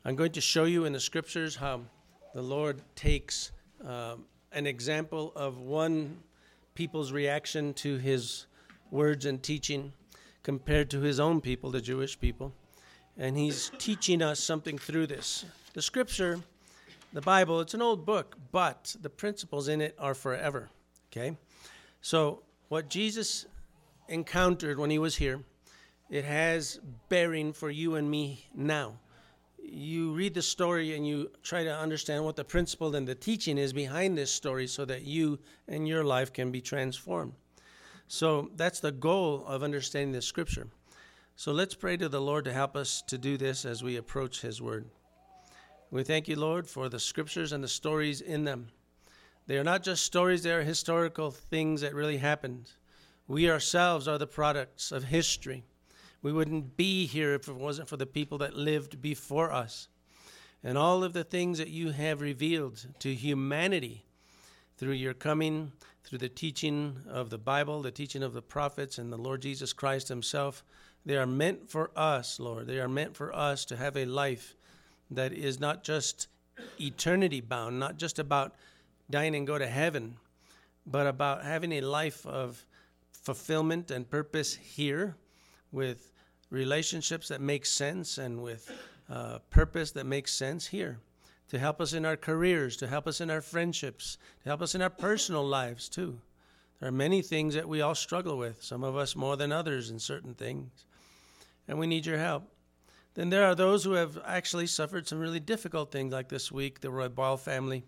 I'm going to show you in the scriptures how the Lord takes an example of one people's reaction to his words and teaching compared to his own people, the Jewish people. And he's teaching us something through this. The scripture, the Bible, it's an old book, but the principles in it are forever. Okay? So what Jesus encountered when he was here, it has bearing for you and me now. You read the story and you try to understand what the principle and the teaching is behind this story so that you and your life can be transformed. So that's the goal of understanding the scripture. So let's pray to the Lord to help us to do this as we approach his word. We thank you, Lord, for the scriptures and the stories in them. They are not just stories, they are historical things that really happened. We ourselves are the products of history. We wouldn't be here if it wasn't for the people that lived before us. And all of the things that you have revealed to humanity through your coming, through the teaching of the Bible, the teaching of the prophets, and the Lord Jesus Christ himself, they are meant for us, Lord. They are meant for us to have a life that is not just eternity bound, not just about dying and go to heaven, but about having a life of fulfillment and purpose here with relationships that make sense and with purpose that makes sense here, to help us in our careers, to help us in our friendships, to help us in our personal lives too. There are many things that we all struggle with, some of us more than others in certain things, and we need your help. Then there are those who have actually suffered some really difficult things, like this week, the Roybal family,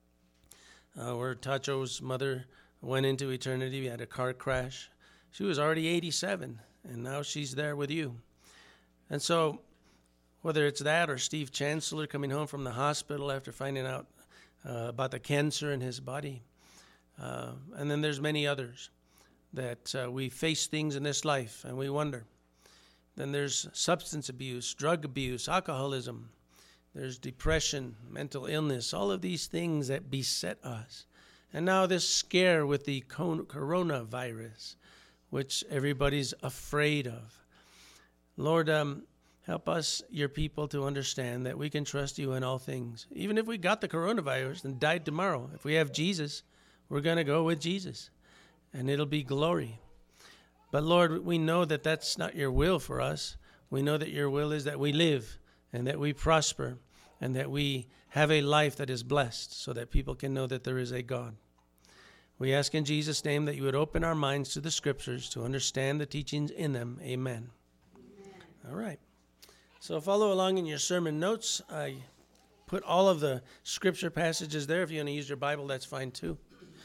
where Tacho's mother went into eternity. We had a car crash. She was already 87. And now she's there with you. And so whether it's that or Steve Chancellor coming home from the hospital after finding out about the cancer in his body. And then there's many others that we face things in this life and we wonder. Then there's substance abuse, drug abuse, alcoholism. There's depression, mental illness, all of these things that beset us. And now this scare with the coronavirus, which everybody's afraid of. Lord, help us, your people, to understand that we can trust you in all things. Even if we got the coronavirus and died tomorrow, if we have Jesus, we're going to go with Jesus, and it'll be glory. But Lord, we know that that's not your will for us. We know that your will is that we live and that we prosper and that we have a life that is blessed so that people can know that there is a God. We ask in Jesus' name that you would open our minds to the scriptures to understand the teachings in them. Amen. All right. So follow along in your sermon notes. I put all of the scripture passages there. If you want to use your Bible, that's fine too.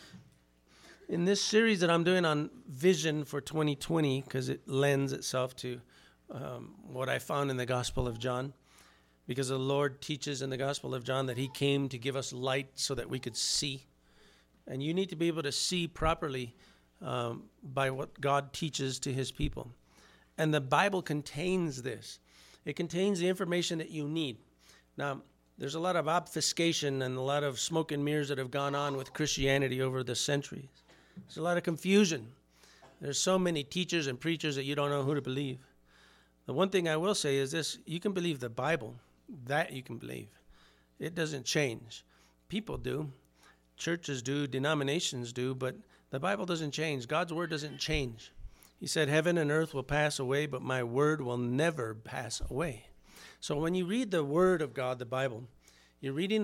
In this series that I'm doing on vision for 2020, because it lends itself to what I found in the Gospel of John, because the Lord teaches in the Gospel of John that he came to give us light so that we could see. And you need to be able to see properly by what God teaches to his people. And the Bible contains this. It contains the information that you need. Now, there's a lot of obfuscation and a lot of smoke and mirrors that have gone on with Christianity over the centuries. There's a lot of confusion. There's so many teachers and preachers that you don't know who to believe. The one thing I will say is this: you can believe the Bible. That you can believe. It doesn't change. People do. Churches do, denominations do, but the Bible doesn't change. God's word doesn't change. He said, heaven and earth will pass away, but my word will never pass away. So when you read the word of God, the Bible, you're reading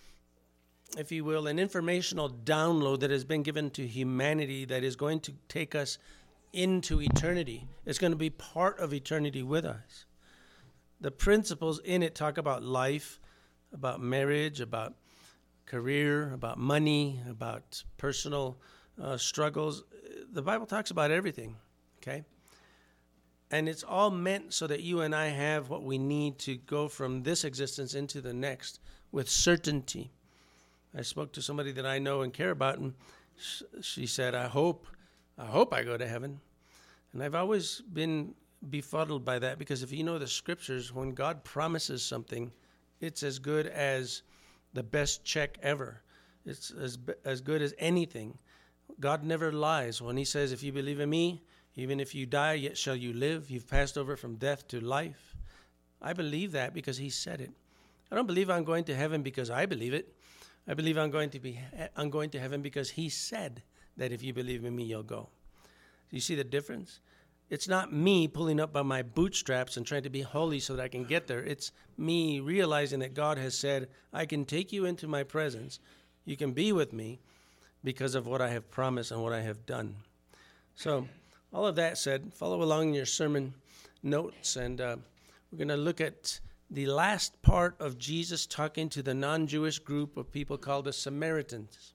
if you will, an informational download that has been given to humanity that is going to take us into eternity. It's going to be part of eternity with us. The principles in it talk about life, about marriage, about career, about money, about personal struggles. The Bible talks about everything, okay? And it's all meant so that you and I have what we need to go from this existence into the next with certainty. I spoke to somebody that I know and care about, and she said, I hope I go to heaven. And I've always been befuddled by that, because if you know the scriptures, when God promises something, it's as good as the best check ever. It's as good as anything. God never lies. When he says, if you believe in me, even if you die, yet shall you live. You've passed over from death to life. I believe that because he said it. I don't believe I'm going to heaven because I believe it. I believe I'm going to heaven because he said that if you believe in me, you'll go. Do you see the difference? It's not me pulling up by my bootstraps and trying to be holy so that I can get there. It's me realizing that God has said, I can take you into my presence. You can be with me because of what I have promised and what I have done. So all of that said, follow along in your sermon notes, and we're going to look at the last part of Jesus talking to the non-Jewish group of people called the Samaritans.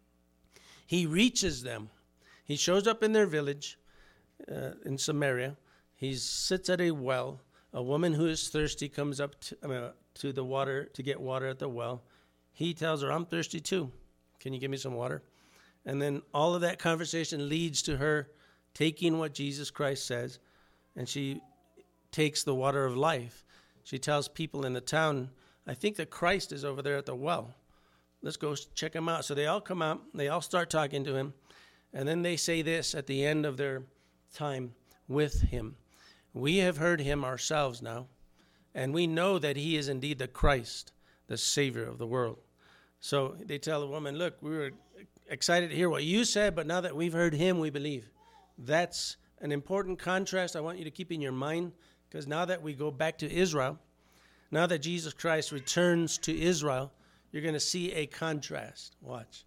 He reaches them. He shows up in their village in Samaria. He sits at a well. A woman who is thirsty comes up to the water to get water at the well. He tells her, I'm thirsty too. Can you give me some water? And then all of that conversation leads to her taking what Jesus Christ says, and she takes the water of life. She tells people in the town, I think that Christ is over there at the well. Let's go check him out. So they all come out. They all start talking to him. And then they say this at the end of their time with him. We have heard him ourselves now, and we know that he is indeed the Christ, the Savior of the world. So they tell the woman, look, we were excited to hear what you said, but now that we've heard him, we believe. That's an important contrast I want you to keep in your mind, because now that we go back to Israel, now that Jesus Christ returns to Israel, you're going to see a contrast. Watch.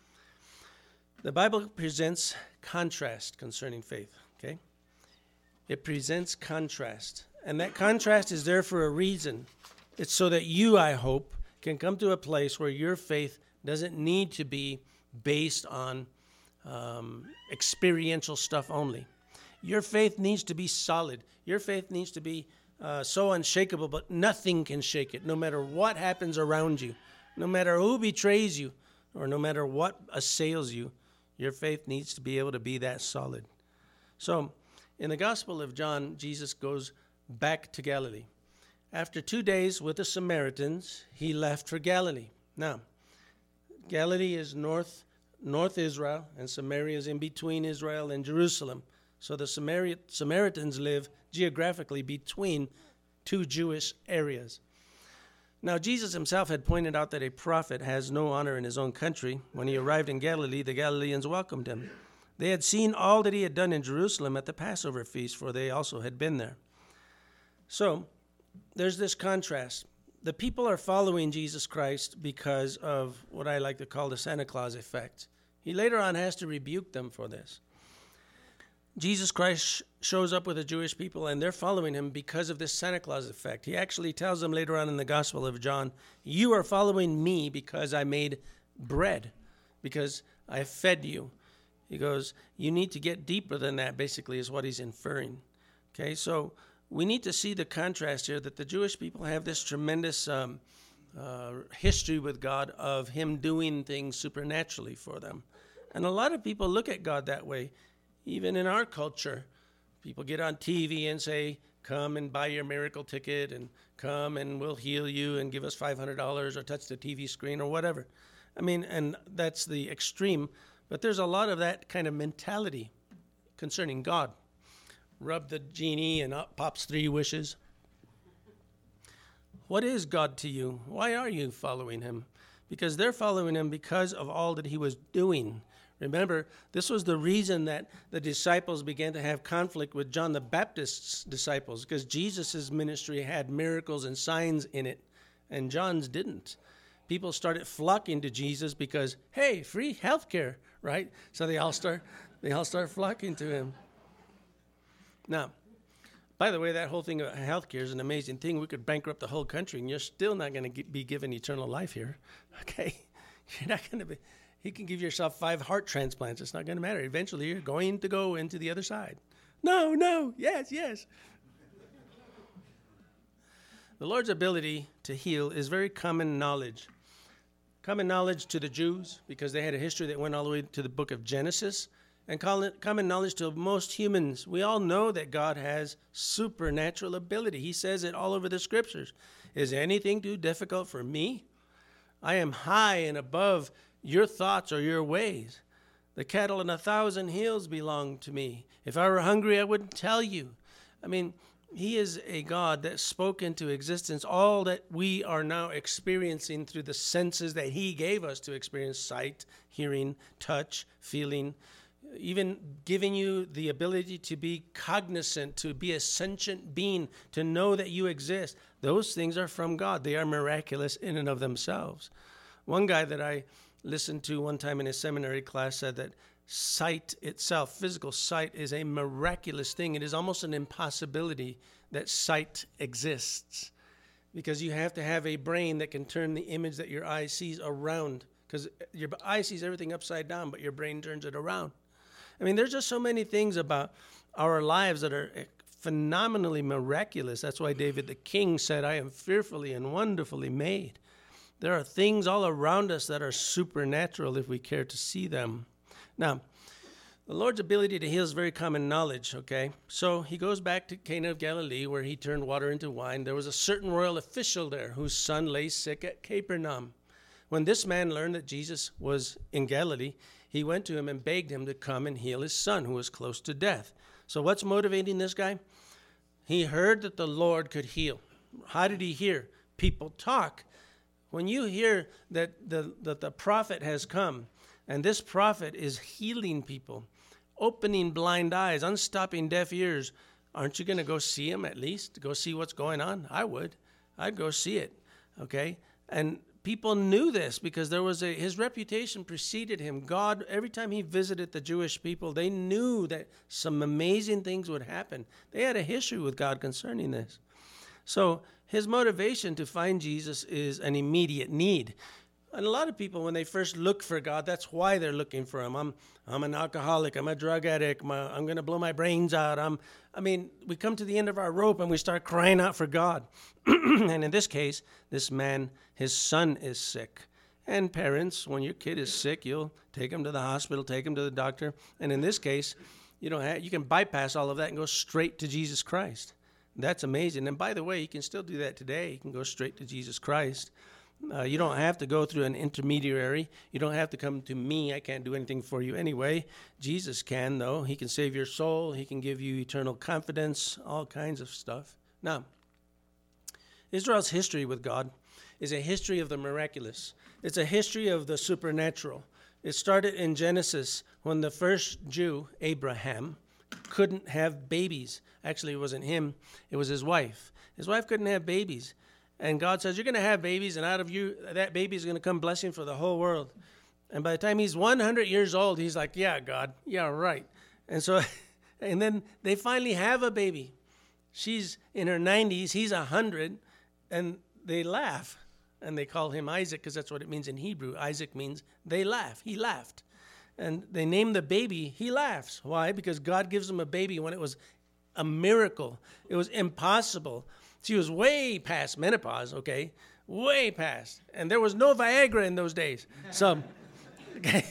The Bible presents contrast concerning faith, okay? It presents contrast. And that contrast is there for a reason. It's so that you, I hope, can come to a place where your faith doesn't need to be based on experiential stuff only. Your faith needs to be solid. Your faith needs to be so unshakable, but nothing can shake it, no matter what happens around you, no matter who betrays you, or no matter what assails you. Your faith needs to be able to be that solid. So, in the Gospel of John, Jesus goes back to Galilee. After 2 days with the Samaritans, he left for Galilee. Now, Galilee is north Israel, and Samaria is in between Israel and Jerusalem. So the Samaritans live geographically between two Jewish areas. Now, Jesus himself had pointed out that a prophet has no honor in his own country. When he arrived in Galilee, the Galileans welcomed him. They had seen all that he had done in Jerusalem at the Passover feast, for they also had been there. So, there's this contrast. The people are following Jesus Christ because of what I like to call the Santa Claus effect. He later on has to rebuke them for this. Jesus Christ shows up with the Jewish people, and they're following him because of this Santa Claus effect. He actually tells them later on in the Gospel of John, you are following me because I made bread, because I fed you. He goes, you need to get deeper than that, basically, is what he's inferring. Okay, so we need to see the contrast here that the Jewish people have this tremendous history with God of him doing things supernaturally for them. And a lot of people look at God that way. Even in our culture, people get on TV and say, come and buy your miracle ticket, and come and we'll heal you and give us $500 or touch the TV screen or whatever. I mean, and that's the extreme. But there's a lot of that kind of mentality concerning God. Rub the genie and up pops 3 wishes. What is God to you? Why are you following him? Because they're following him because of all that he was doing. Remember, this was the reason that the disciples began to have conflict with John the Baptist's disciples, because Jesus' ministry had miracles and signs in it, and John's didn't. People started flocking to Jesus because, hey, free health care, right? So they all start flocking to him. Now, by the way, that whole thing of health care is an amazing thing. We could bankrupt the whole country, and you're still not going to be given eternal life here, okay? You're not going to be. You can give yourself 5 heart transplants. It's not going to matter. Eventually, you're going to go into the other side. No, yes. The Lord's ability to heal is very common knowledge. Common knowledge to the Jews, because they had a history that went all the way to the book of Genesis, and common knowledge to most humans. We all know that God has supernatural ability. He says it all over the scriptures. Is anything too difficult for me? I am high and above your thoughts or your ways. The cattle on 1,000 hills belong to me. If I were hungry, I wouldn't tell you. I mean, He is a God that spoke into existence all that we are now experiencing through the senses that he gave us to experience: sight, hearing, touch, feeling, even giving you the ability to be cognizant, to be a sentient being, to know that you exist. Those things are from God. They are miraculous in and of themselves. One guy that I listened to one time in a seminary class said that sight itself, physical sight, is a miraculous thing. It is almost an impossibility that sight exists, because you have to have a brain that can turn the image that your eye sees around, because your eye sees everything upside down, but your brain turns it around. I mean, there's just so many things about our lives that are phenomenally miraculous. That's why David the king said, I am fearfully and wonderfully made. There are things all around us that are supernatural if we care to see them. Now, the Lord's ability to heal is very common knowledge, okay? So he goes back to Cana of Galilee, where he turned water into wine. There was a certain royal official there whose son lay sick at Capernaum. When this man learned that Jesus was in Galilee, he went to him and begged him to come and heal his son, who was close to death. So what's motivating this guy? He heard that the Lord could heal. How did he hear? People talk. When you hear that the prophet has come, and this prophet is healing people, opening blind eyes, unstopping deaf ears, aren't you going to go see him at least? Go see what's going on? I would. I'd go see it, okay? And people knew this because his reputation preceded him. God, every time he visited the Jewish people, they knew that some amazing things would happen. They had a history with God concerning this. So his motivation to find Jesus is an immediate need. And a lot of people, when they first look for God, that's why they're looking for him. I'm an alcoholic. I'm a drug addict. I'm going to blow my brains out. We come to the end of our rope and we start crying out for God. And in this case, this man, his son is sick. And parents, when your kid is sick, you'll take him to the hospital, take him to the doctor. And in this case, you can bypass all of that and go straight to Jesus Christ. That's amazing. And by the way, you can still do that today. You can go straight to Jesus Christ. You don't have to go through an intermediary. You don't have to come to me. I can't do anything for you anyway. Jesus can, though. He can save your soul. He can give you eternal confidence, all kinds of stuff. Now, Israel's history with God is a history of the miraculous. It's a history of the supernatural. It started in Genesis when the first Jew, Abraham, couldn't have babies. Actually, it wasn't him. It was his wife. His wife couldn't have babies. And God says, you're going to have babies, and out of you, that baby is going to come blessing for the whole world. And by the time he's 100 years old, he's like, yeah, God, yeah, right. And then they finally have a baby. She's in her 90s, he's 100, and they laugh. And they call him Isaac because that's what it means in Hebrew. Isaac means they laugh. He laughed. And they name the baby, he laughs. Why? Because God gives him a baby when it was a miracle. It was impossible. She was way past menopause, okay? Way past. And there was no Viagra in those days. So, okay.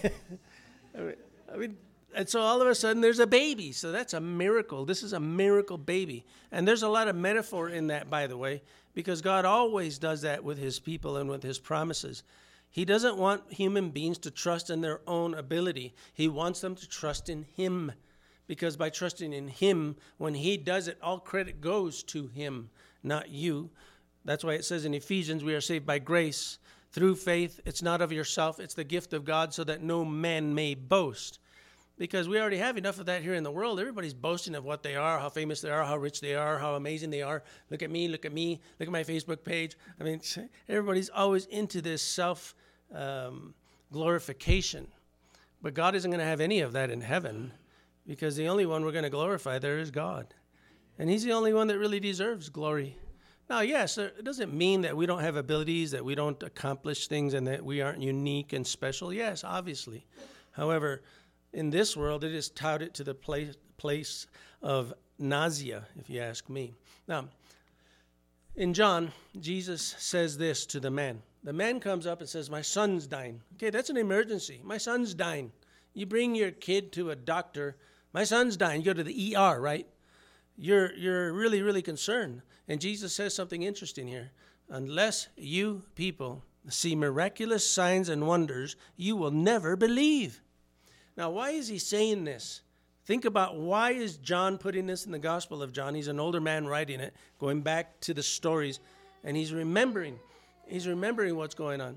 And so all of a sudden there's a baby. So that's a miracle. This is a miracle baby. And there's a lot of metaphor in that, by the way, because God always does that with his people and with his promises. He doesn't want human beings to trust in their own ability. He wants them to trust in him. Because by trusting in him, when he does it, all credit goes to him, not you. That's why it says in Ephesians, we are saved by grace through faith. It's not of yourself. It's the gift of God so that no man may boast. Because we already have enough of that here in the world. Everybody's boasting of what they are, how famous they are, how rich they are, how amazing they are. Look at me, look at me, look at my Facebook page. Everybody's always into this self-glorification. But God isn't going to have any of that in heaven, because the only one we're going to glorify there is God. And he's the only one that really deserves glory. Now, yes, it doesn't mean that we don't have abilities, that we don't accomplish things, and that we aren't unique and special. Yes, obviously. However, in this world, it is touted to the place of nausea, if you ask me. Now, in John, Jesus says this to the man. The man comes up and says, my son's dying. Okay, that's an emergency. My son's dying. You bring your kid to a doctor. My son's dying. You go to the ER, right? You're really, really concerned. And Jesus says something interesting here. Unless you people see miraculous signs and wonders, you will never believe. Now, why is he saying this? Think about, why is John putting this in the Gospel of John? He's an older man writing it, going back to the stories, and he's remembering what's going on.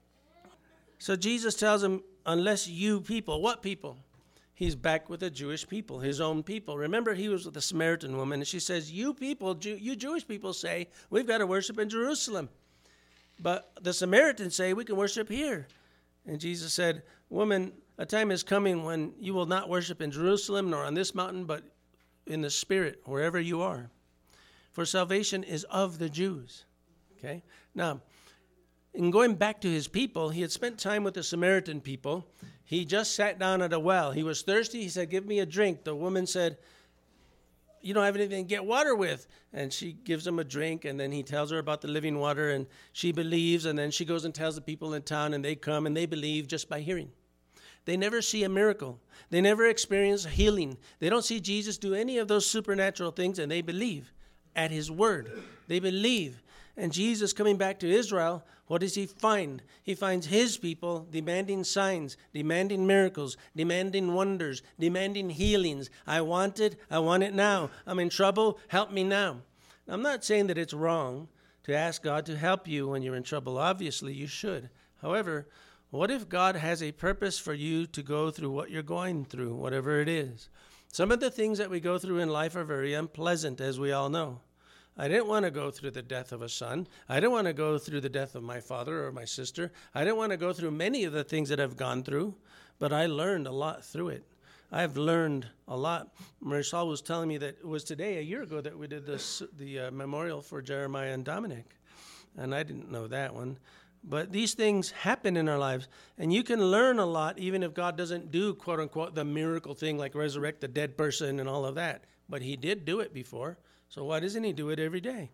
So Jesus tells him, unless you people, what people? He's back with the Jewish people, his own people. Remember, he was with the Samaritan woman, and she says, you people, you Jewish people say, we've got to worship in Jerusalem. But the Samaritans say, we can worship here. And Jesus said, woman, a time is coming when you will not worship in Jerusalem nor on this mountain, but in the Spirit, wherever you are. For salvation is of the Jews. Okay? Now, in going back to his people, he had spent time with the Samaritan people. He just sat down at a well. He was thirsty. He said, give me a drink. The woman said, you don't have anything to get water with. And she gives him a drink, and then he tells her about the living water, and she believes, and then she goes and tells the people in town, and they come, and they believe just by hearing. They never see a miracle. They never experience healing. They don't see Jesus do any of those supernatural things, and they believe at his word. They believe. And Jesus coming back to Israel, what does he find? He finds his people demanding signs, demanding miracles, demanding wonders, demanding healings. I want it now. I'm in trouble, help me now. I'm not saying that it's wrong to ask God to help you when you're in trouble. Obviously, you should. However, what if God has a purpose for you to go through what you're going through, whatever it is? Some of the things that we go through in life are very unpleasant, as we all know. I didn't want to go through the death of a son. I didn't want to go through the death of my father or my sister. I didn't want to go through many of the things that I've gone through, but I learned a lot through it. I've learned a lot. Marisol was telling me that it was today, a year ago, that we did the memorial for Jeremiah and Dominic, and I didn't know that one. But these things happen in our lives, and you can learn a lot even if God doesn't do, quote unquote, the miracle thing like resurrect the dead person and all of that. But he did do it before. So why doesn't he do it every day?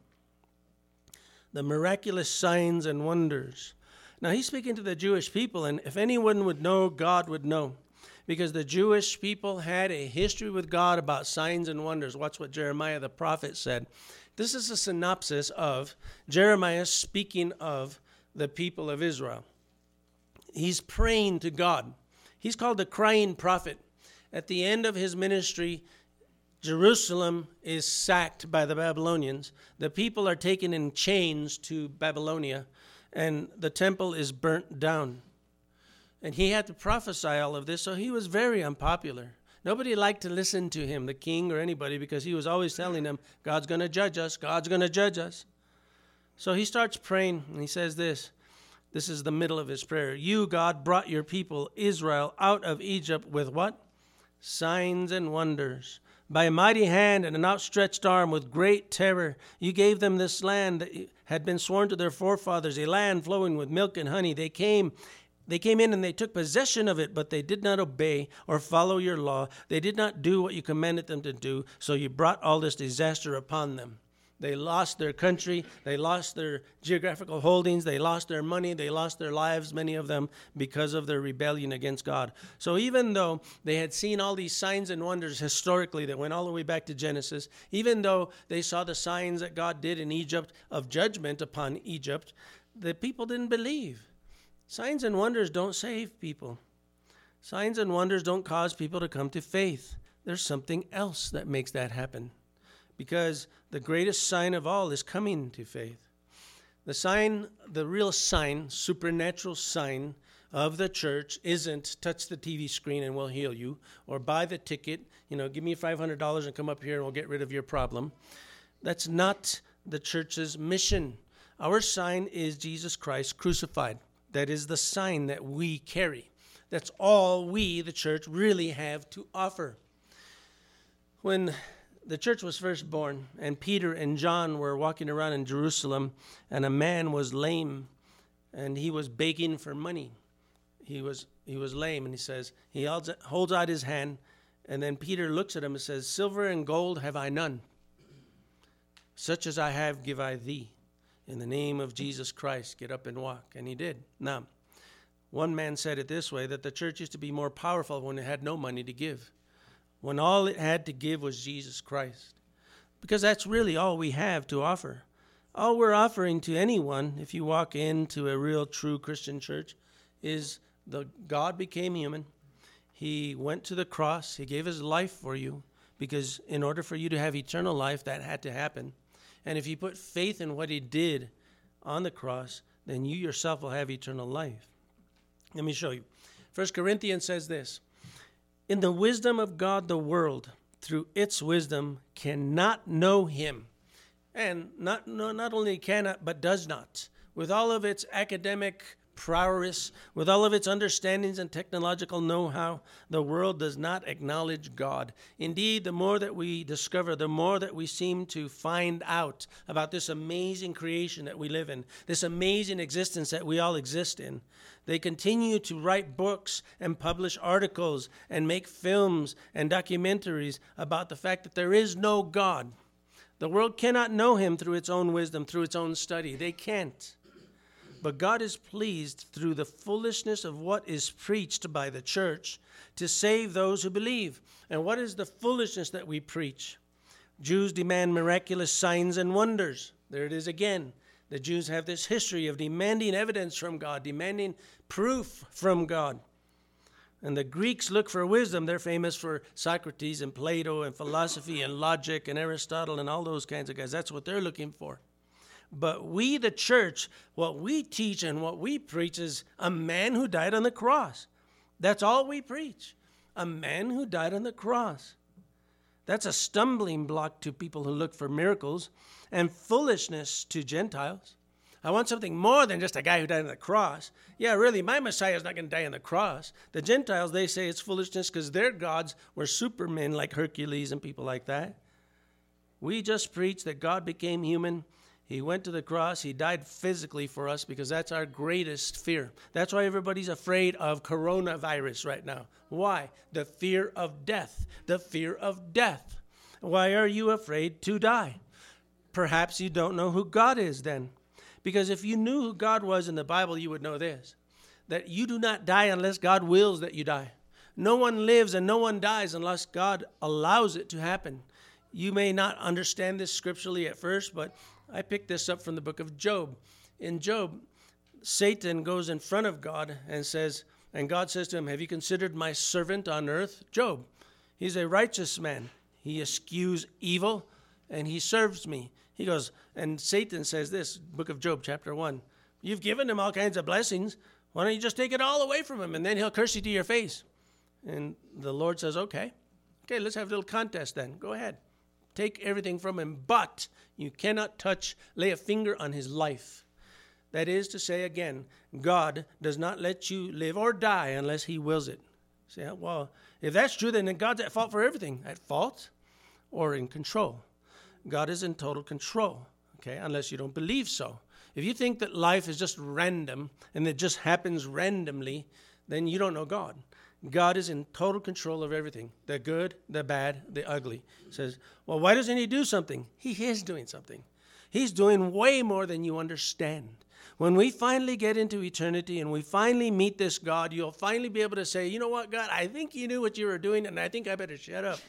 The miraculous signs and wonders. Now, he's speaking to the Jewish people, and if anyone would know, God would know. Because the Jewish people had a history with God about signs and wonders. Watch what Jeremiah the prophet said. This is a synopsis of Jeremiah speaking of the people of Israel. He's praying to God. He's called the crying prophet. At the end of his ministry, Jerusalem is sacked by the Babylonians. The people are taken in chains to Babylonia, and the temple is burnt down. And he had to prophesy all of this, so he was very unpopular. Nobody liked to listen to him, the king or anybody, because he was always telling them, God's going to judge us, God's going to judge us. So he starts praying, and he says this. This is the middle of his prayer. You, God, brought your people, Israel, out of Egypt with what? Signs and wonders. By a mighty hand and an outstretched arm with great terror, you gave them this land that had been sworn to their forefathers, a land flowing with milk and honey. They came in and they took possession of it, but they did not obey or follow your law. They did not do what you commanded them to do, so you brought all this disaster upon them. They lost their country, they lost their geographical holdings, they lost their money, they lost their lives, many of them, because of their rebellion against God. So even though they had seen all these signs and wonders historically that went all the way back to Genesis, even though they saw the signs that God did in Egypt of judgment upon Egypt, the people didn't believe. Signs and wonders don't save people. Signs and wonders don't cause people to come to faith. There's something else that makes that happen. Because the greatest sign of all is coming to faith. The real sign, supernatural sign of the church isn't touch the TV screen and we'll heal you, or buy the ticket, give me $500 and come up here and we'll get rid of your problem. That's not the church's mission. Our sign is Jesus Christ crucified. That is the sign that we carry. That's all we, the church, really have to offer. When the church was first born, and Peter and John were walking around in Jerusalem, and a man was lame, and he was begging for money. He was lame, and he says, he holds out his hand, and then Peter looks at him and says, silver and gold have I none. Such as I have give I thee. In the name of Jesus Christ, get up and walk. And he did. Now, one man said it this way, that the church used to be more powerful when it had no money to give. When all it had to give was Jesus Christ. Because that's really all we have to offer. All we're offering to anyone, if you walk into a real, true Christian church, is the God became human. He went to the cross. He gave his life for you, because in order for you to have eternal life, that had to happen. And if you put faith in what he did on the cross, then you yourself will have eternal life. Let me show you. 1 Corinthians says this: in the wisdom of God, the world, through its wisdom, cannot know him. And not only cannot, but does not. With all of its academic prowess, with all of its understandings and technological know-how, the world does not acknowledge God. Indeed, the more that we discover, the more that we seem to find out about this amazing creation that we live in, this amazing existence that we all exist in. They continue to write books and publish articles and make films and documentaries about the fact that there is no God. The world cannot know him through its own wisdom, through its own study. They can't. But God is pleased through the foolishness of what is preached by the church to save those who believe. And what is the foolishness that we preach? Jews demand miraculous signs and wonders. There it is again. The Jews have this history of demanding evidence from God, demanding proof from God. And the Greeks look for wisdom. They're famous for Socrates and Plato and philosophy and logic and Aristotle and all those kinds of guys. That's what they're looking for. But we, the church, what we teach and what we preach is a man who died on the cross. That's all we preach. A man who died on the cross. That's a stumbling block to people who look for miracles, and foolishness to Gentiles. I want something more than just a guy who died on the cross. Yeah, really, my Messiah is not going to die on the cross. The Gentiles, they say it's foolishness because their gods were supermen like Hercules and people like that. We just preach that God became human. He went to the cross. He died physically for us because that's our greatest fear. That's why everybody's afraid of coronavirus right now. Why? The fear of death. The fear of death. Why are you afraid to die? Perhaps you don't know who God is then. Because if you knew who God was in the Bible, you would know this, that you do not die unless God wills that you die. No one lives and no one dies unless God allows it to happen. You may not understand this scripturally at first, but I picked this up from the book of Job. In Job, Satan goes in front of God and says, and God says to him, have you considered my servant on earth? Job, he's a righteous man. He eschews evil and he serves me. He goes, and Satan says this, book of Job, chapter 1, you've given him all kinds of blessings. Why don't you just take it all away from him and then he'll curse you to your face? And the Lord says, okay, let's have a little contest then. Go ahead. Take everything from him, but you cannot lay a finger on his life. That is to say, again, God does not let you live or die unless he wills it. Say, well, if that's true, then God's at fault for everything. At fault or in control. God is in total control, okay, unless you don't believe so. If you think that life is just random and it just happens randomly, then you don't know God. God is in total control of everything, the good, the bad, the ugly. He says, well, why doesn't he do something? He is doing something. He's doing way more than you understand. When we finally get into eternity and we finally meet this God, you'll finally be able to say, you know what, God, I think you knew what you were doing and I think I better shut up.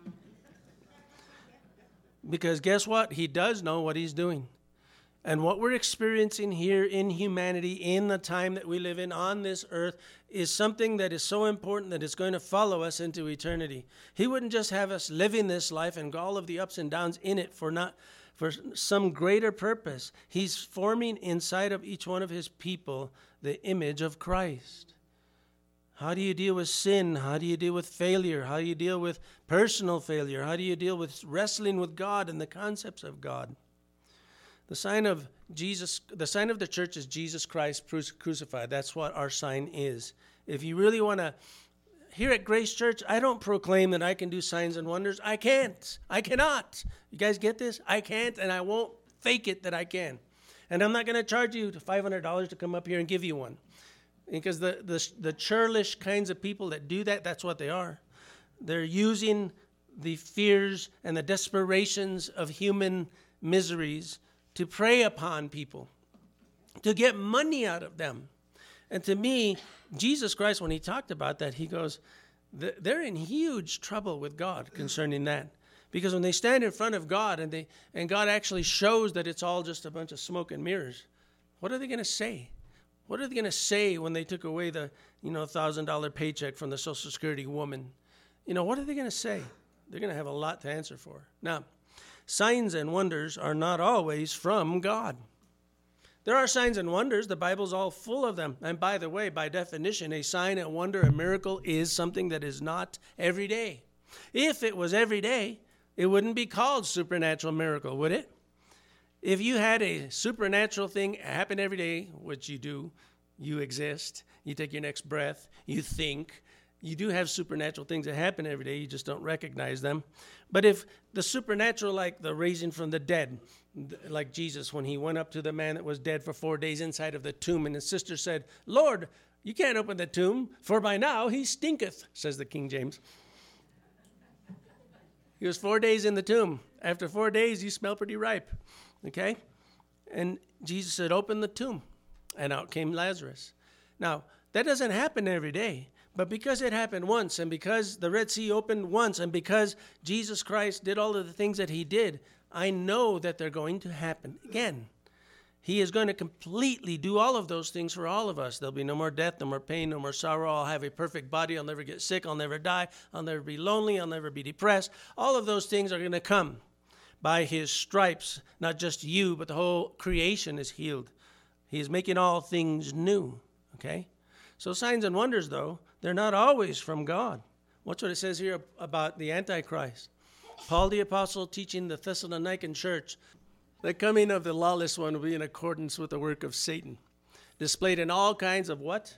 Because guess what? He does know what he's doing. And what we're experiencing here in humanity, in the time that we live in on this earth, is something that is so important that it's going to follow us into eternity. He wouldn't just have us living this life and all of the ups and downs in it for some greater purpose. He's forming inside of each one of his people the image of Christ. How do you deal with sin? How do you deal with failure? How do you deal with personal failure? How do you deal with wrestling with God and the concepts of God? The sign of the church is Jesus Christ crucified. That's what our sign is. If you really want to, here at Grace Church, I don't proclaim that I can do signs and wonders. I can't. I cannot. You guys get this? I can't, and I won't fake it that I can. And I'm not going to charge you $500 to come up here and give you one. Because the churlish kinds of people that do that, that's what they are. They're using the fears and the desperations of human miseries to prey upon people, to get money out of them. And to me, Jesus Christ, when he talked about that, he goes, they're in huge trouble with God concerning that. Because when they stand in front of God and God actually shows that it's all just a bunch of smoke and mirrors, what are they going to say? What are they going to say when they took away the, $1,000 paycheck from the Social Security woman? What are they going to say? They're going to have a lot to answer for. Now, signs and wonders are not always from God. There are signs and wonders. The Bible's all full of them. And by the way, by definition, a sign, a wonder, a miracle is something that is not every day. If it was every day, it wouldn't be called supernatural miracle, would it? If you had a supernatural thing happen every day, which you do, you exist, you take your next breath, you think, you do have supernatural things that happen every day, you just don't recognize them. But if the supernatural, like the raising from the dead, like Jesus when he went up to the man that was dead for 4 days inside of the tomb, and his sister said, Lord, you can't open the tomb, for by now he stinketh, says the King James. He was 4 days in the tomb. After 4 days, you smell pretty ripe. Okay? And Jesus said, open the tomb. And out came Lazarus. Now, that doesn't happen every day. But because it happened once, and because the Red Sea opened once, and because Jesus Christ did all of the things that he did, I know that they're going to happen again. He is going to completely do all of those things for all of us. There'll be no more death, no more pain, no more sorrow. I'll have a perfect body. I'll never get sick. I'll never die. I'll never be lonely. I'll never be depressed. All of those things are going to come. By his stripes, not just you, but the whole creation is healed. He is making all things new, okay? So signs and wonders, though, they're not always from God. Watch what it says here about the Antichrist. Paul the Apostle teaching the Thessalonican church, the coming of the lawless one will be in accordance with the work of Satan, displayed in all kinds of what?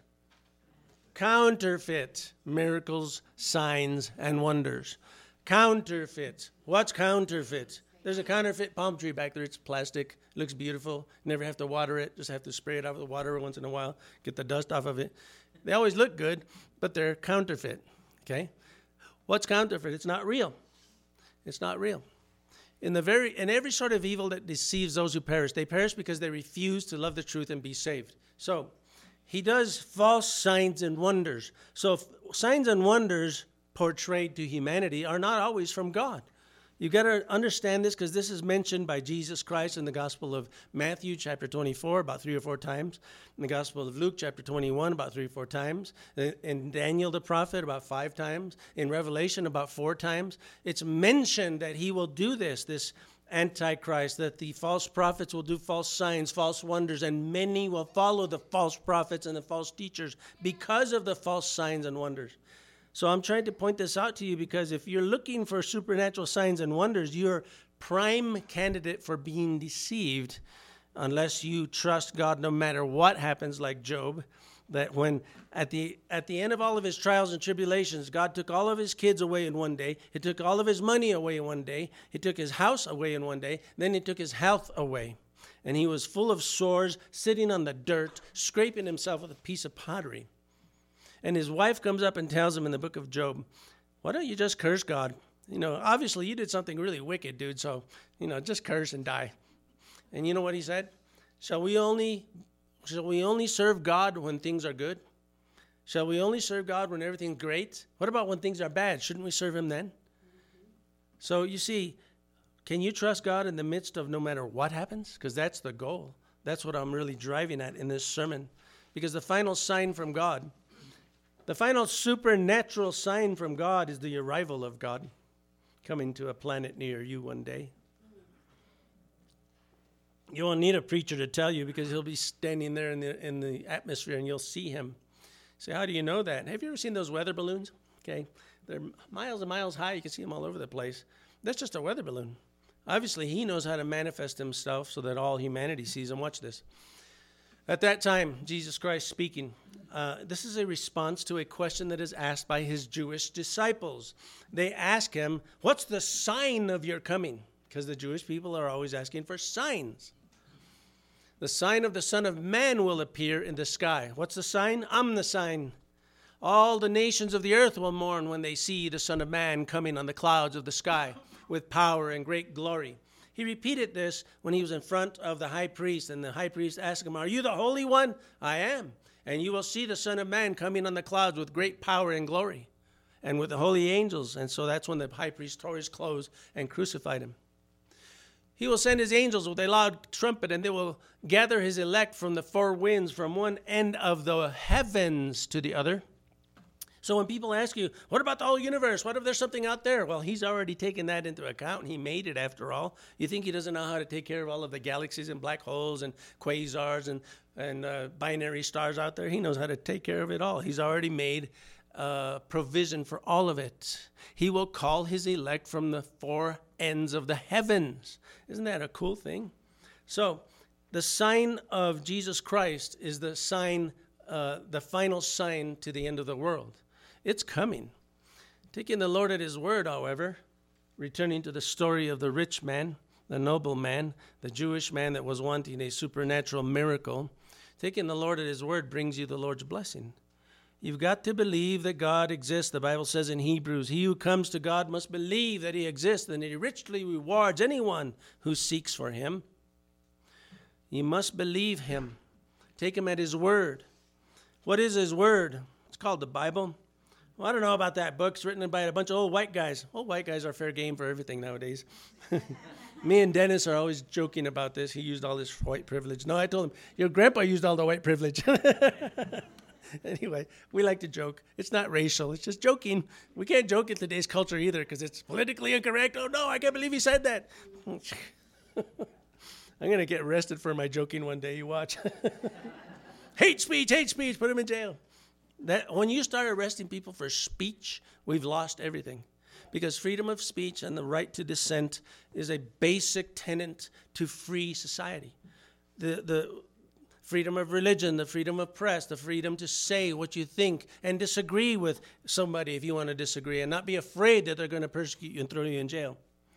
Counterfeit miracles, signs, and wonders. Counterfeit. What's counterfeit? There's a counterfeit palm tree back there. It's plastic. It looks beautiful. Never have to water it. Just have to spray it out with water once in a while. Get the dust off of it. They always look good, but they're counterfeit. Okay? What's counterfeit? It's not real. It's not real. In every sort of evil that deceives those who perish, they perish because they refuse to love the truth and be saved. So, he does false signs and wonders. So, signs and wonders portrayed to humanity are not always from God. You've got to understand this because this is mentioned by Jesus Christ in the Gospel of Matthew chapter 24 about 3 or 4 times, in the Gospel of Luke chapter 21 about 3 or 4 times, in Daniel the prophet about 5 times, in Revelation about 4 times. It's mentioned that he will do this Antichrist, that the false prophets will do false signs, false wonders, and many will follow the false prophets and the false teachers because of the false signs and wonders. So I'm trying to point this out to you because if you're looking for supernatural signs and wonders, you're prime candidate for being deceived unless you trust God no matter what happens, like Job, that when at the end of all of his trials and tribulations, God took all of his kids away in one day. He took all of his money away in one day. He took his house away in one day. Then he took his health away. And he was full of sores, sitting on the dirt, scraping himself with a piece of pottery. And his wife comes up and tells him in the book of Job, why don't you just curse God? Obviously you did something really wicked, dude, so, just curse and die. And you know what he said? Shall we only serve God when things are good? Shall we only serve God when everything's great? What about when things are bad? Shouldn't we serve him then? So you see, can you trust God in the midst of no matter what happens? Because that's the goal. That's what I'm really driving at in this sermon. Because the final sign from God, the final supernatural sign from God is the arrival of God coming to a planet near you one day. You won't need a preacher to tell you because he'll be standing there in the atmosphere and you'll see him. So how do you know that? Have you ever seen those weather balloons? Okay, they're miles and miles high. You can see them all over the place. That's just a weather balloon. Obviously, he knows how to manifest himself so that all humanity sees him. Watch this. At that time, Jesus Christ speaking, this is a response to a question that is asked by his Jewish disciples. They ask him, what's the sign of your coming? Because the Jewish people are always asking for signs. The sign of the Son of Man will appear in the sky. What's the sign? I'm the sign. All the nations of the earth will mourn when they see the Son of Man coming on the clouds of the sky with power and great glory. He repeated this when he was in front of the high priest, and the high priest asked him, are you the Holy One? I am. And you will see the Son of Man coming on the clouds with great power and glory, and with the holy angels. And so that's when the high priest tore his clothes and crucified him. He will send his angels with a loud trumpet, and they will gather his elect from the four winds, from one end of the heavens to the other. So when people ask you, what about the whole universe? What if there's something out there? Well, he's already taken that into account, and he made it after all. You think he doesn't know how to take care of all of the galaxies and black holes and quasars and binary stars out there? He knows how to take care of it all. He's already made provision for all of it. He will call his elect from the four ends of the heavens. Isn't that a cool thing? So the sign of Jesus Christ is the sign, the final sign to the end of the world. It's coming. Taking the Lord at his word, however, returning to the story of the rich man, the noble man, the Jewish man that was wanting a supernatural miracle, taking the Lord at his word brings you the Lord's blessing. You've got to believe that God exists. The Bible says in Hebrews, he who comes to God must believe that he exists and that he richly rewards anyone who seeks for him. You must believe him. Take him at his word. What is his word? It's called the Bible. Well, I don't know about that book. It's written by a bunch of old white guys. Old white guys are fair game for everything nowadays. Me and Dennis are always joking about this. He used all this white privilege. No, I told him, your grandpa used all the white privilege. Anyway, we like to joke. It's not racial. It's just joking. We can't joke in today's culture either because it's politically incorrect. Oh, no, I can't believe he said that. I'm going to get arrested for my joking one day. You watch. Hate speech, put him in jail. That when you start arresting people for speech, we've lost everything. Because freedom of speech and the right to dissent is a basic tenet to free society. The freedom of religion, the freedom of press, the freedom to say what you think and disagree with somebody if you want to disagree and not be afraid that they're going to persecute you and throw you in jail.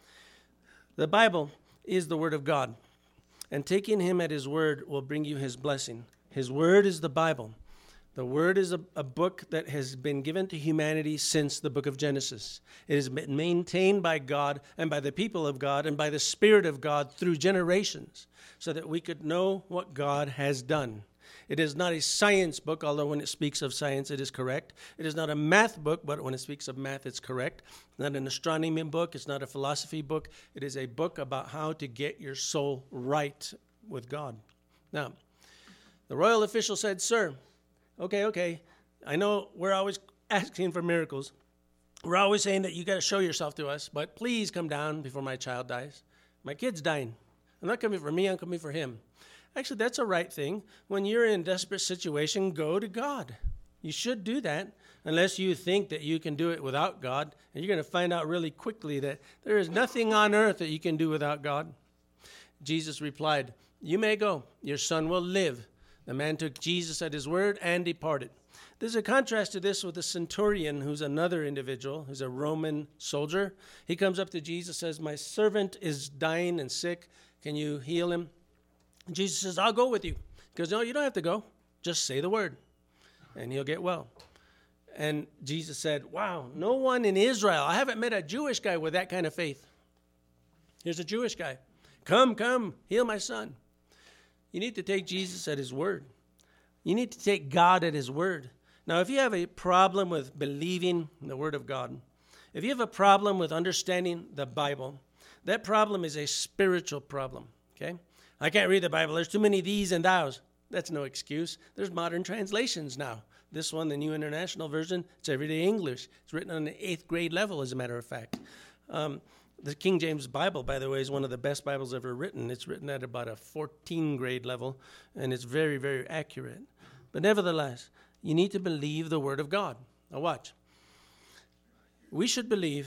The Bible is the Word of God, and taking him at his word will bring you his blessing. His word is the Bible. The Word is a book that has been given to humanity since the book of Genesis. It has been maintained by God and by the people of God and by the Spirit of God through generations so that we could know what God has done. It is not a science book, although when it speaks of science, it is correct. It is not a math book, but when it speaks of math, it's correct. It's not an astronomy book. It's not a philosophy book. It is a book about how to get your soul right with God. Now, the royal official said, "Sir, Okay. I know we're always asking for miracles. We're always saying that you got to show yourself to us, but please come down before my child dies. My kid's dying. I'm not coming for me, I'm coming for him." Actually, that's a right thing. When you're in a desperate situation, go to God. You should do that unless you think that you can do it without God. And you're going to find out really quickly that there is nothing on earth that you can do without God. Jesus replied, "You may go. Your son will live." The man took Jesus at his word and departed. There's a contrast to this with the centurion, who's another individual, who's a Roman soldier. He comes up to Jesus, says, "My servant is dying and sick. Can you heal him?" And Jesus says, "I'll go with you." He goes, "No, you don't have to go. Just say the word, and he'll get well." And Jesus said, "Wow, no one in Israel, I haven't met a Jewish guy with that kind of faith. Here's a Jewish guy. Come, heal my son." You need to take Jesus at his word. You need to take God at his word. Now, if you have a problem with believing the word of God, if you have a problem with understanding the Bible, that problem is a spiritual problem, okay? I can't read the Bible. There's too many these and thous. That's no excuse. There's modern translations now. This one, the New International Version, it's everyday English. It's written on the 8th grade level, as a matter of fact. The King James Bible, by the way, is one of the best Bibles ever written. It's written at about a 14 grade level, and it's very, very accurate. But nevertheless, you need to believe the Word of God. Now watch. We should believe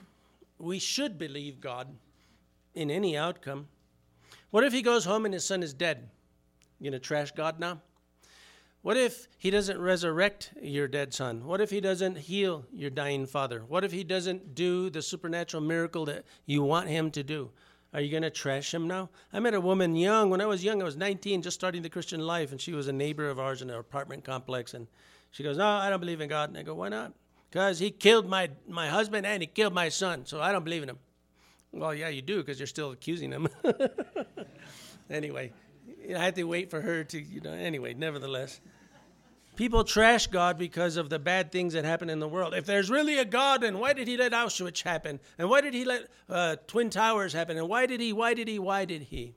God in any outcome. What if he goes home and his son is dead? You going to trash God now? What if he doesn't resurrect your dead son? What if he doesn't heal your dying father? What if he doesn't do the supernatural miracle that you want him to do? Are you going to trash him now? I met a woman young. When I was young, I was 19, just starting the Christian life, and she was a neighbor of ours in an apartment complex. And she goes, "No, I don't believe in God." And I go, "Why not?" "Because he killed my husband and he killed my son, so I don't believe in him." "Well, yeah, you do, because you're still accusing him." Anyway, I had to wait for her to, anyway, nevertheless. People trash God because of the bad things that happen in the world. If there's really a God, then why did he let Auschwitz happen? And why did he let Twin Towers happen? And why did he?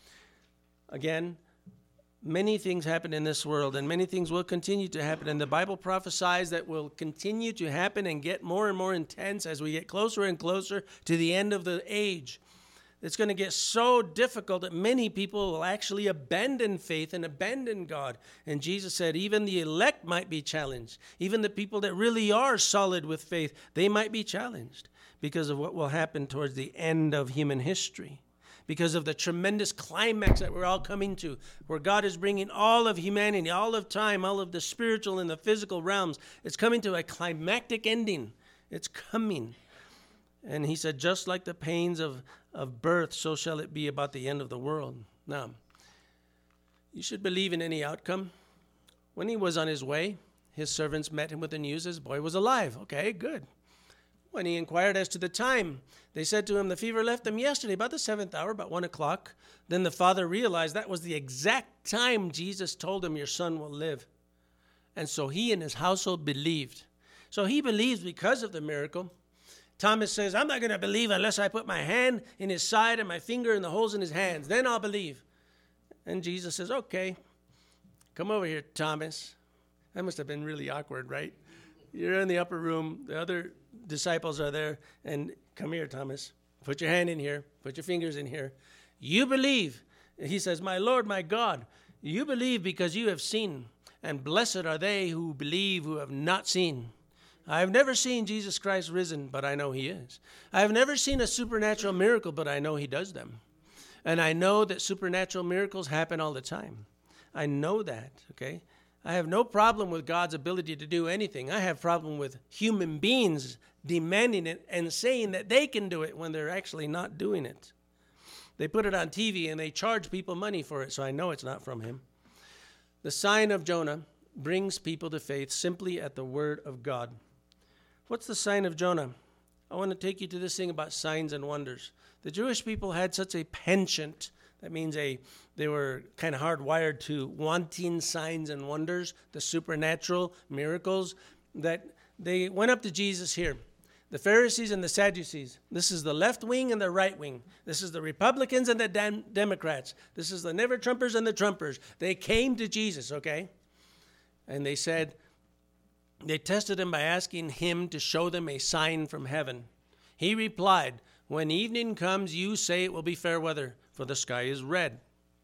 Again, many things happen in this world, and many things will continue to happen. And the Bible prophesies that will continue to happen and get more and more intense as we get closer and closer to the end of the age. It's going to get so difficult that many people will actually abandon faith and abandon God. And Jesus said even the elect might be challenged. Even the people that really are solid with faith, they might be challenged because of what will happen towards the end of human history. Because of the tremendous climax that we're all coming to, where God is bringing all of humanity, all of time, all of the spiritual and the physical realms. It's coming to a climactic ending. It's coming. And he said, just like the pains of birth, so shall it be about the end of the world. Now, you should believe in any outcome. When he was on his way, his servants met him with the news his boy was alive. Okay, good. When he inquired as to the time, they said to him, the fever left him yesterday, about the 7th hour, about 1 o'clock. Then the father realized that was the exact time Jesus told him, your son will live. And so he and his household believed. So he believes because of the miracle. Thomas says, I'm not going to believe unless I put my hand in his side and my finger in the holes in his hands. Then I'll believe. And Jesus says, okay, come over here, Thomas. That must have been really awkward, right? You're in the upper room. The other disciples are there. And come here, Thomas. Put your hand in here. Put your fingers in here. You believe. He says, my Lord, my God, you believe because you have seen. And blessed are they who believe who have not seen. I have never seen Jesus Christ risen, but I know he is. I have never seen a supernatural miracle, but I know he does them. And I know that supernatural miracles happen all the time. I know that, okay? I have no problem with God's ability to do anything. I have problem with human beings demanding it and saying that they can do it when they're actually not doing it. They put it on TV and they charge people money for it, so I know it's not from him. The sign of Jonah brings people to faith simply at the word of God. What's the sign of Jonah? I want to take you to this thing about signs and wonders. The Jewish people had such a penchant. That means they were kind of hardwired to wanting signs and wonders, the supernatural miracles, that they went up to Jesus here. The Pharisees and the Sadducees. This is the left wing and the right wing. This is the Republicans and the Democrats. This is the never-Trumpers and the Trumpers. They came to Jesus, okay? And they said, they tested him by asking him to show them a sign from heaven. He replied, when evening comes, you say it will be fair weather, for the sky is red.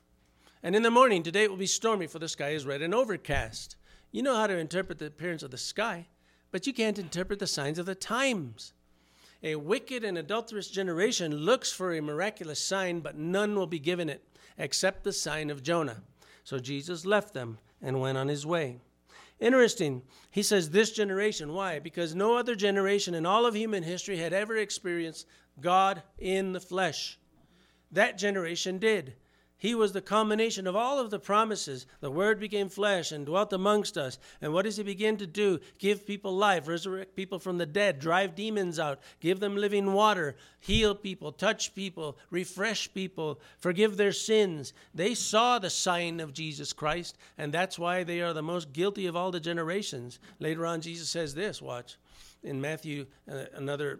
And in the morning, today it will be stormy, for the sky is red and overcast. You know how to interpret the appearance of the sky, but you can't interpret the signs of the times. A wicked and adulterous generation looks for a miraculous sign, but none will be given it, except the sign of Jonah. So Jesus left them and went on his way. Interesting. He says this generation. Why? Because no other generation in all of human history had ever experienced God in the flesh. That generation did. He was the culmination of all of the promises. The Word became flesh and dwelt amongst us. And what does he begin to do? Give people life, resurrect people from the dead, drive demons out, give them living water, heal people, touch people, refresh people, forgive their sins. They saw the sign of Jesus Christ, and that's why they are the most guilty of all the generations. Later on, Jesus says this, watch, in Matthew, another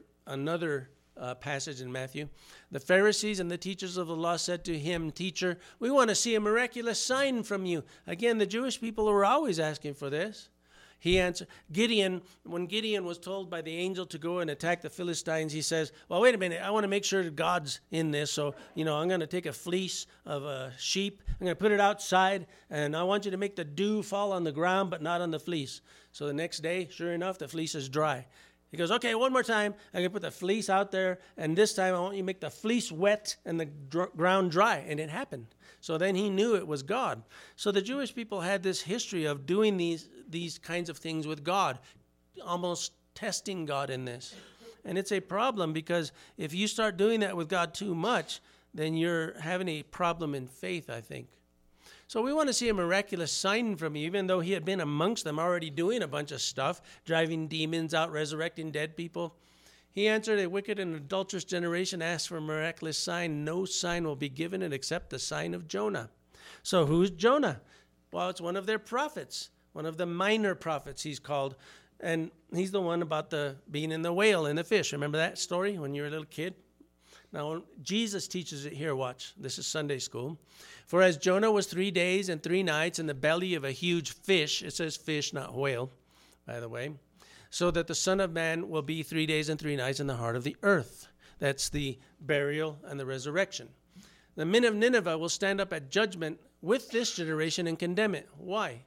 passage in Matthew. The Pharisees and the teachers of the law said to him, Teacher, we want to see a miraculous sign from you. Again, the Jewish people were always asking for this. He answered, when Gideon was told by the angel to go and attack the Philistines, he says, well, wait a minute, I want to make sure that God's in this. So, I'm going to take a fleece of a sheep, I'm going to put it outside, and I want you to make the dew fall on the ground, but not on the fleece. So the next day, sure enough, the fleece is dry. He goes, okay, one more time. I'm going to put the fleece out there, and this time I want you to make the fleece wet and the ground dry. And it happened. So then he knew it was God. So the Jewish people had this history of doing these kinds of things with God, almost testing God in this. And it's a problem because if you start doing that with God too much, then you're having a problem in faith, I think. So we want to see a miraculous sign from you, even though he had been amongst them already doing a bunch of stuff, driving demons out, resurrecting dead people. He answered, a wicked and adulterous generation asks for a miraculous sign. No sign will be given it except the sign of Jonah. So who's Jonah? Well, it's one of their prophets, one of the minor prophets he's called. And he's the one about the being in the whale and the fish. Remember that story when you were a little kid? Now, Jesus teaches it here. Watch. This is Sunday school. For as Jonah was 3 days and 3 nights in the belly of a huge fish, it says fish, not whale, by the way, so that the Son of Man will be 3 days and 3 nights in the heart of the earth. That's the burial and the resurrection. The men of Nineveh will stand up at judgment with this generation and condemn it. Why?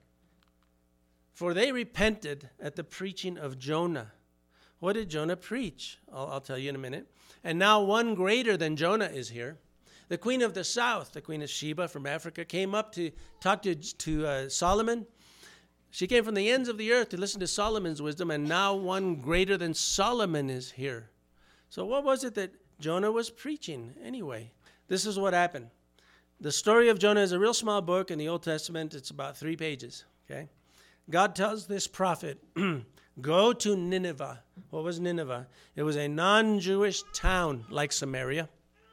For they repented at the preaching of Jonah. What did Jonah preach? I'll tell you in a minute. And now one greater than Jonah is here. The queen of the south, the queen of Sheba from Africa, came up to talk to Solomon. She came from the ends of the earth to listen to Solomon's wisdom, and now one greater than Solomon is here. So what was it that Jonah was preaching anyway? This is what happened. The story of Jonah is a real small book in the Old Testament. It's about 3 pages, okay? God tells this prophet, go to Nineveh. What was Nineveh? It was a non-Jewish town like Samaria.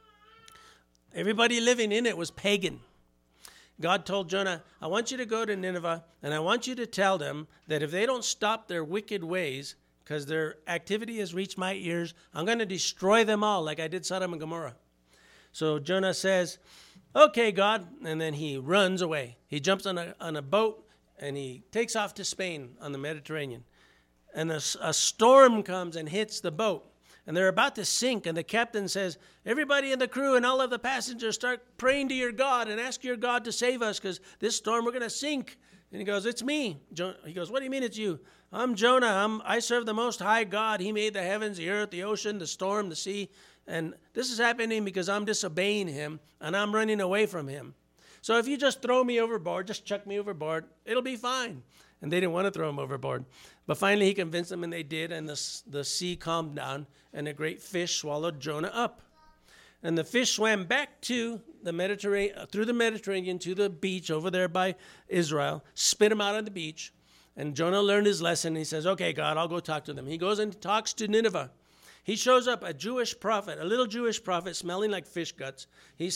Everybody living in it was pagan. God told Jonah, I want you to go to Nineveh, and I want you to tell them that if they don't stop their wicked ways, because their activity has reached my ears, I'm going to destroy them all like I did Sodom and Gomorrah. So Jonah says, okay, God, and then he runs away. He jumps on a boat, and he takes off to Spain on the Mediterranean. And a storm comes and hits the boat. And they're about to sink. And the captain says, everybody in the crew and all of the passengers start praying to your God and ask your God to save us because this storm, we're going to sink. And he goes, it's me. He goes, what do you mean it's you? I'm Jonah. I serve the Most High God. He made the heavens, the earth, the ocean, the storm, the sea. And this is happening because I'm disobeying him and I'm running away from him. So if you just throw me overboard, just chuck me overboard, it'll be fine. And they didn't want to throw him overboard. But finally he convinced them, and they did, and the sea calmed down, and a great fish swallowed Jonah up. And the fish swam back to the Mediterranean, through the Mediterranean to the beach over there by Israel, spit him out on the beach. And Jonah learned his lesson. He says, okay, God, I'll go talk to them. He goes and talks to Nineveh. He shows up, a Jewish prophet, a little Jewish prophet smelling like fish guts. He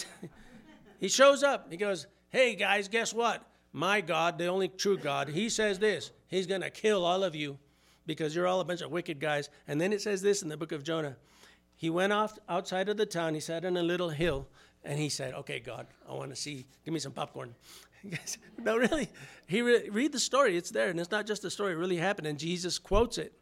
shows up. He goes, hey, guys, guess what? My God, the only true God, he says this. He's going to kill all of you because you're all a bunch of wicked guys. And then it says this in the book of Jonah. He went off outside of the town. He sat on a little hill, and he said, okay, God, I want to see. Give me some popcorn. No, really. Read the story. It's there, and it's not just a story. It really happened, and Jesus quotes it.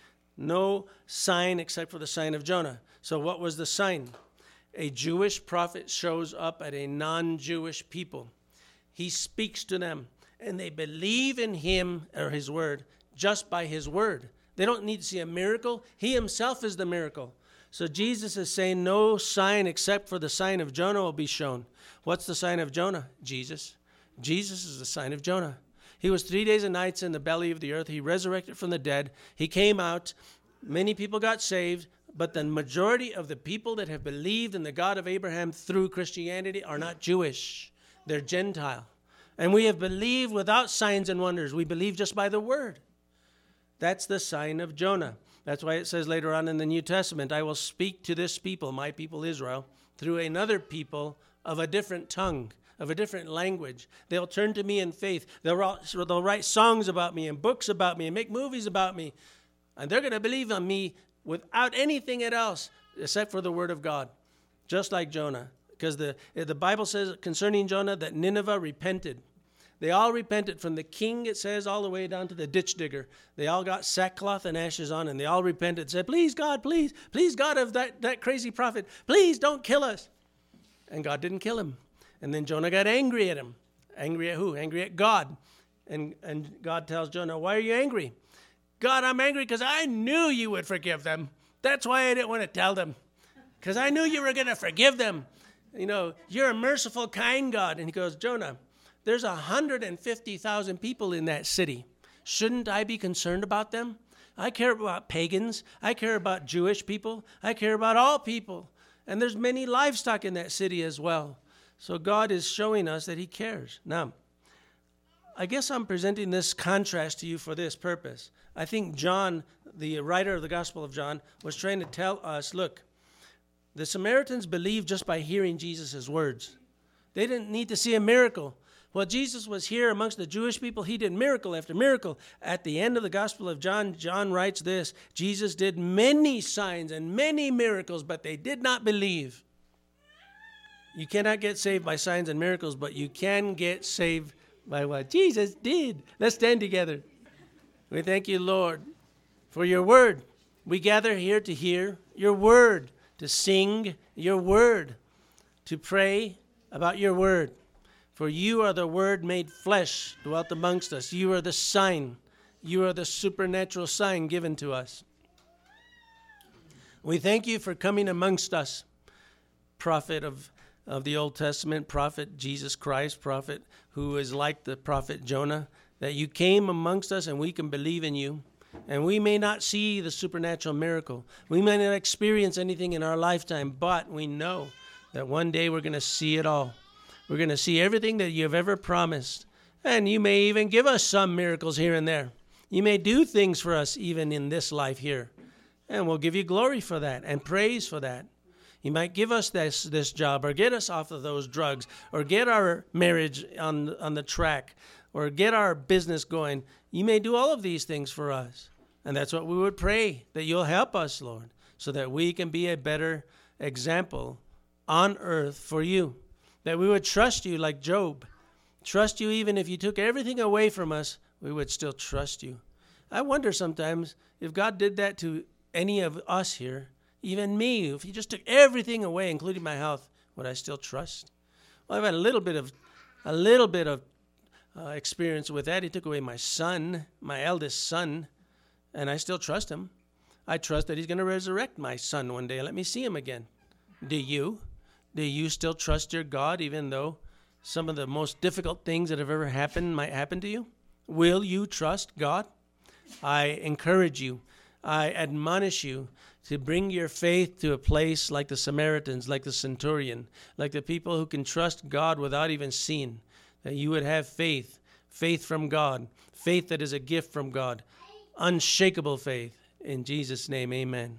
No sign except for the sign of Jonah. So what was the sign? A Jewish prophet shows up at a non-Jewish people. He speaks to them, and they believe in him or his word just by his word. They don't need to see a miracle. He himself is the miracle. So Jesus is saying no sign except for the sign of Jonah will be shown. What's the sign of Jonah? Jesus. Jesus is the sign of Jonah. He was 3 days and nights in the belly of the earth. He resurrected from the dead. He came out. Many people got saved. But the majority of the people that have believed in the God of Abraham through Christianity are not Jewish. They're Gentile. And we have believed without signs and wonders. We believe just by the word. That's the sign of Jonah. That's why it says later on in the New Testament, I will speak to this people, my people Israel, through another people of a different tongue, of a different language. They'll turn to me in faith. They'll write songs about me and books about me and make movies about me. And they're going to believe on me without anything else except for the word of God, just like Jonah. Because the Bible says concerning Jonah that Nineveh repented. They all repented from the king, it says, all the way down to the ditch digger. They all got sackcloth and ashes on, and they all repented, said, please, God, please God of that crazy prophet, please don't kill us. And God didn't kill him. And then Jonah got angry at him. Angry at who? Angry at God. And God tells Jonah, why are you angry? God, I'm angry because I knew you would forgive them. That's why I didn't want to tell them. Because I knew you were going to forgive them. You know, you're a merciful, kind God. And he goes, Jonah, there's 150,000 people in that city. Shouldn't I be concerned about them? I care about pagans. I care about Jewish people. I care about all people. And there's many livestock in that city as well. So God is showing us that he cares. Now, I guess I'm presenting this contrast to you for this purpose. I think John, the writer of the Gospel of John, was trying to tell us, look, the Samaritans believed just by hearing Jesus' words. They didn't need to see a miracle. While Jesus was here amongst the Jewish people, he did miracle after miracle. At the end of the Gospel of John, John writes this: Jesus did many signs and many miracles, but they did not believe. You cannot get saved by signs and miracles, but you can get saved by what Jesus did. Let's stand together. We thank you, Lord, for your word. We gather here to hear your word, to sing your word, to pray about your word. For you are the word made flesh, dwelt amongst us. You are the sign. You are the supernatural sign given to us. We thank you for coming amongst us, prophet of the Old Testament, prophet Jesus Christ, prophet who is like the prophet Jonah, that you came amongst us and we can believe in you. And we may not see the supernatural miracle. We may not experience anything in our lifetime, but we know that one day we're going to see it all. We're going to see everything that you have ever promised. And you may even give us some miracles here and there. You may do things for us even in this life here. And we'll give you glory for that and praise for that. You might give us this job, or get us off of those drugs, or get our marriage on the track, or get our business going. You may do all of these things for us. And that's what we would pray, that you'll help us, Lord, so that we can be a better example on earth for you. That we would trust you like Job. Trust you even if you took everything away from us, we would still trust you. I wonder sometimes if God did that to any of us here, even me, if he just took everything away, including my health, would I still trust? Well, I've had a little bit of experience with that. He took away my son, my eldest son, and I still trust him. I trust that he's going to resurrect my son one day and let me see him again. Do you? Do you still trust your God, even though some of the most difficult things that have ever happened might happen to you? Will you trust God? I encourage you. I admonish you to bring your faith to a place like the Samaritans, like the centurion, like the people who can trust God without even seeing, that you would have faith, faith from God, faith that is a gift from God, unshakable faith. In Jesus' name, amen.